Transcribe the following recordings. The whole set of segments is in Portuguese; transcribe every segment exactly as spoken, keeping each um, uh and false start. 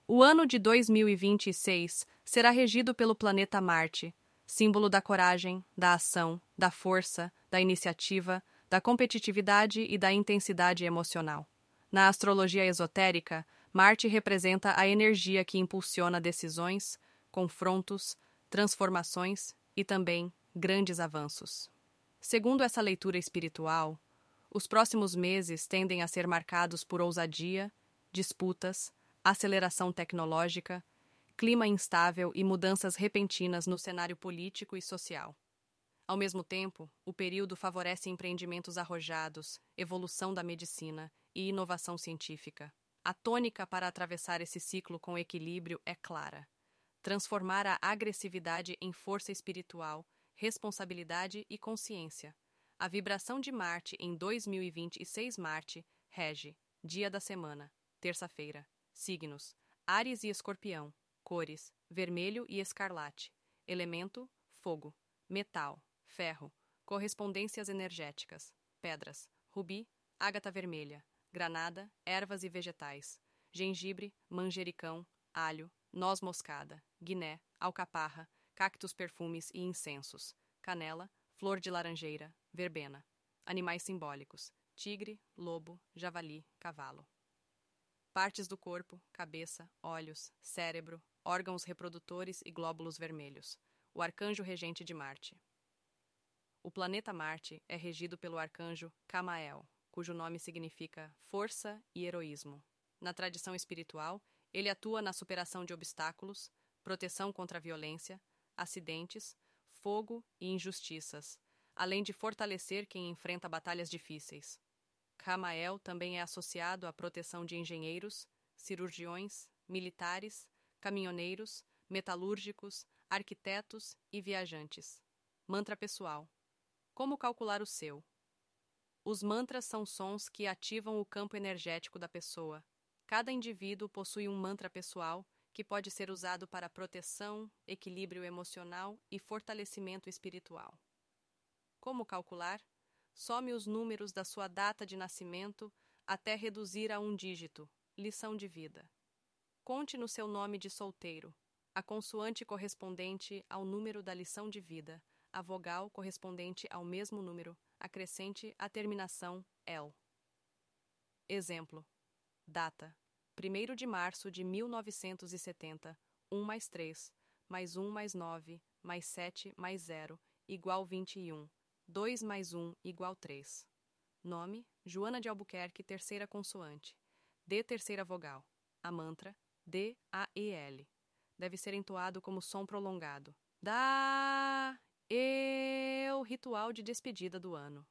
O ano de dois mil e vinte e seis será regido pelo planeta Marte, símbolo da coragem, da ação, da força, da iniciativa, da competitividade e da intensidade emocional. Na astrologia esotérica, Marte representa a energia que impulsiona decisões, confrontos, transformações e também grandes avanços. Segundo essa leitura espiritual, os próximos meses tendem a ser marcados por ousadia, disputas, aceleração tecnológica, clima instável e mudanças repentinas no cenário político e social. Ao mesmo tempo, o período favorece empreendimentos arrojados, evolução da medicina e inovação científica. A tônica para atravessar esse ciclo com equilíbrio é clara: transformar a agressividade em força espiritual, responsabilidade e consciência. A vibração de Marte em dois mil e vinte e seis Marte rege, dia da semana, terça-feira, signos, Áries e Escorpião, cores, vermelho e escarlate, elemento, fogo, metal, ferro, correspondências energéticas, pedras, rubi, ágata vermelha, granada, ervas e vegetais, gengibre, manjericão, alho, noz moscada, guiné, alcaparra, cactos perfumes e incensos, canela, flor de laranjeira, verbena. Animais simbólicos: tigre, lobo, javali, cavalo. Partes do corpo: cabeça, olhos, cérebro, órgãos reprodutores e glóbulos vermelhos. O arcanjo regente de Marte. O planeta Marte é regido pelo arcanjo Camael, cujo nome significa força e heroísmo. Na tradição espiritual, ele atua na superação de obstáculos, proteção contra a violência, acidentes, fogo e injustiças, além de fortalecer quem enfrenta batalhas difíceis. Camael também é associado à proteção de engenheiros, cirurgiões, militares, caminhoneiros, metalúrgicos, arquitetos e viajantes. Mantra pessoal. Como calcular o seu? Os mantras são sons que ativam o campo energético da pessoa. Cada indivíduo possui um mantra pessoal que pode ser usado para proteção, equilíbrio emocional e fortalecimento espiritual. Como calcular? Some os números da sua data de nascimento até reduzir a um dígito. Lição de vida. Conte no seu nome de solteiro a consoante correspondente ao número da lição de vida, a vogal correspondente ao mesmo número, acrescente a terminação el. Exemplo. Data: primeiro de março de mil novecentos e setenta, um mais três, mais um mais nove, mais sete mais zero, igual vinte e um. dois mais um igual três. Nome: Joana de Albuquerque, terceira consoante. D, terceira vogal. A mantra: D A E L. Deve ser entoado como som prolongado. Da, eu, ritual de despedida do ano.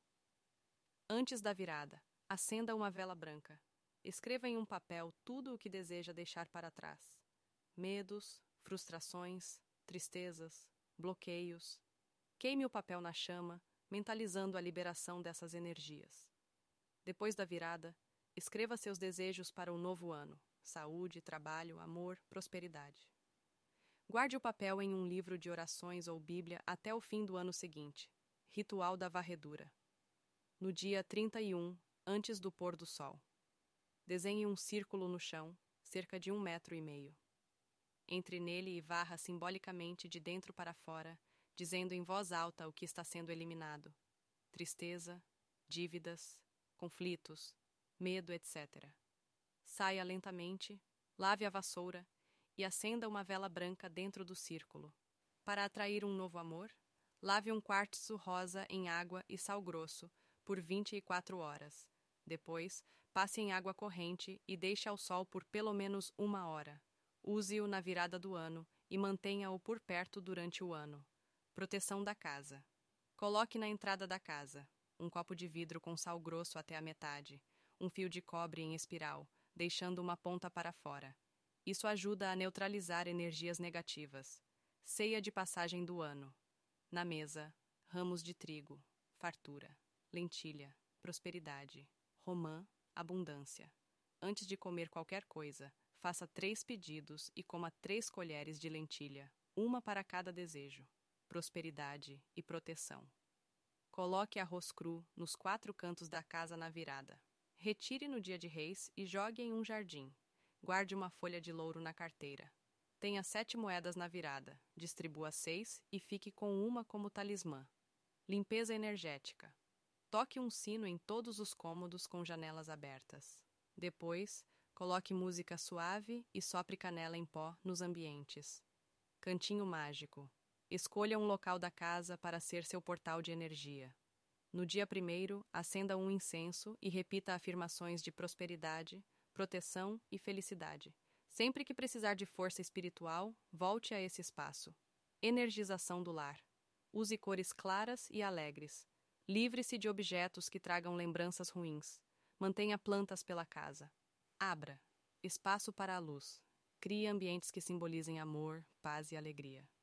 Antes da virada, acenda uma vela branca. Escreva em um papel tudo o que deseja deixar para trás. Medos, frustrações, tristezas, bloqueios. Queime o papel na chama, mentalizando a liberação dessas energias. Depois da virada, escreva seus desejos para o novo ano: saúde, trabalho, amor, prosperidade. Guarde o papel em um livro de orações ou Bíblia até o fim do ano seguinte. Ritual da varredura. No dia trinta e um, antes do pôr do sol. Desenhe um círculo no chão, cerca de um metro e meio. Entre nele e varra simbolicamente de dentro para fora, dizendo em voz alta o que está sendo eliminado: tristeza, dívidas, conflitos, medo, etcétera. Saia lentamente, lave a vassoura e acenda uma vela branca dentro do círculo. Para atrair um novo amor, lave um quartzo rosa em água e sal grosso por vinte e quatro horas. Depois, passe em água corrente e deixe ao sol por pelo menos uma hora. Use-o na virada do ano e mantenha-o por perto durante o ano. Proteção da casa. Coloque na entrada da casa um copo de vidro com sal grosso até a metade, um fio de cobre em espiral, deixando uma ponta para fora. Isso ajuda a neutralizar energias negativas. Ceia de passagem do ano. Na mesa, ramos de trigo, fartura, lentilha, prosperidade, romã, abundância. Antes de comer qualquer coisa, faça três pedidos e coma três colheres de lentilha, uma para cada desejo. Prosperidade e proteção. Coloque arroz cru nos quatro cantos da casa na virada. Retire no dia de Reis e jogue em um jardim. Guarde uma folha de louro na carteira. Tenha sete moedas na virada. Distribua seis e fique com uma como talismã. Limpeza energética. Toque um sino em todos os cômodos com janelas abertas. Depois, coloque música suave e sopre canela em pó nos ambientes. Cantinho mágico. Escolha um local da casa para ser seu portal de energia. No dia primeiro, acenda um incenso e repita afirmações de prosperidade, proteção e felicidade. Sempre que precisar de força espiritual, volte a esse espaço. Energização do lar. Use cores claras e alegres. Livre-se de objetos que tragam lembranças ruins. Mantenha plantas pela casa. Abra. Espaço para a luz. Crie ambientes que simbolizem amor, paz e alegria.